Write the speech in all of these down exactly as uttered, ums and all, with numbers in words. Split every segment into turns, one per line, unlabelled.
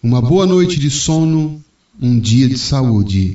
Uma boa noite de sono, um dia de saúde.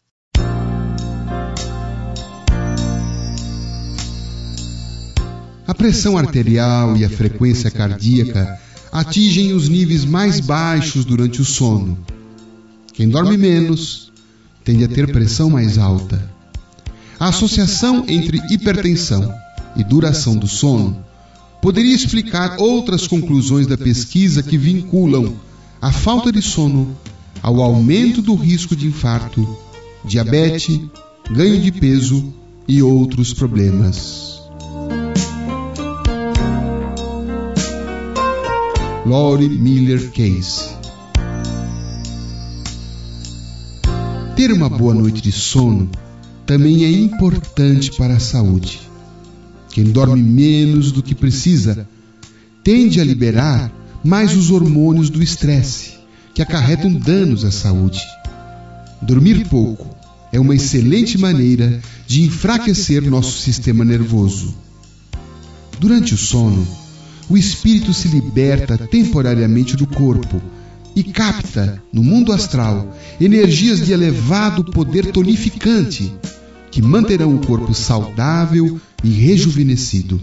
A pressão arterial e a frequência cardíaca atingem os níveis mais baixos durante o sono. Quem dorme menos tende a ter pressão mais alta. A associação entre hipertensão e duração do sono poderia explicar outras conclusões da pesquisa que vinculam a falta de sono ao aumento do risco de infarto, diabetes, ganho de peso e outros problemas. Lori Miller Case. Ter uma boa noite de sono também é importante para a saúde. Quem dorme menos do que precisa tende a liberar mais os hormônios do estresse, que acarretam danos à saúde. Dormir pouco é uma excelente maneira de enfraquecer nosso sistema nervoso. Durante o sono, o espírito se liberta temporariamente do corpo e capta, no mundo astral, energias de elevado poder tonificante, que manterão o corpo saudável e rejuvenescido.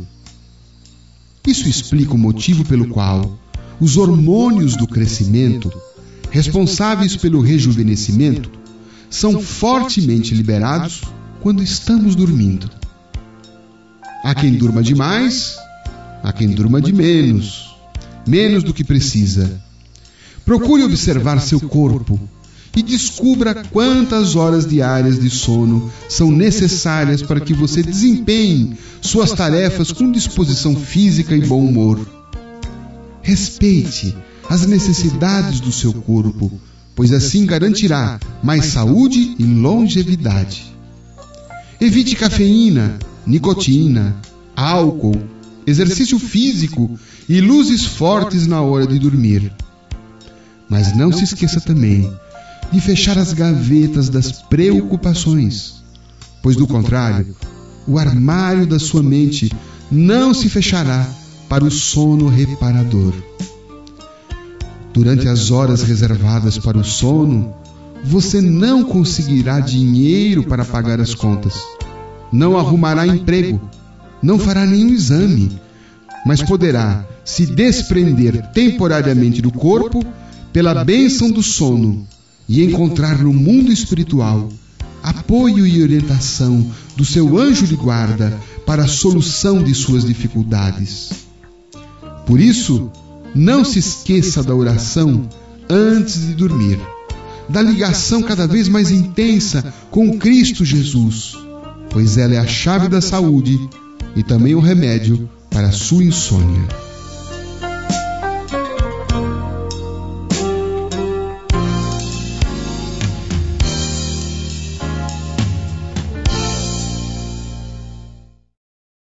Isso explica o motivo pelo qual os hormônios do crescimento, responsáveis pelo rejuvenescimento, são fortemente liberados quando estamos dormindo. Há quem durma demais, há quem durma de menos, menos do que precisa. Procure observar seu corpo e descubra quantas horas diárias de sono são necessárias para que você desempenhe suas tarefas com disposição física e bom humor. Respeite as necessidades do seu corpo, pois assim garantirá mais saúde e longevidade. Evite cafeína, nicotina, álcool, exercício físico e luzes fortes na hora de dormir. Mas não se esqueça também de fechar as gavetas das preocupações, pois do contrário, o armário da sua mente não se fechará para o sono reparador. Durante as horas reservadas para o sono, você não conseguirá dinheiro para pagar as contas, não arrumará emprego, não fará nenhum exame, mas poderá se desprender temporariamente do corpo pela bênção do sono e encontrar no mundo espiritual apoio e orientação do seu anjo de guarda para a solução de suas dificuldades. Por isso, não se esqueça da oração antes de dormir, da ligação cada vez mais intensa com Cristo Jesus, pois ela é a chave da saúde e também o remédio para a sua insônia.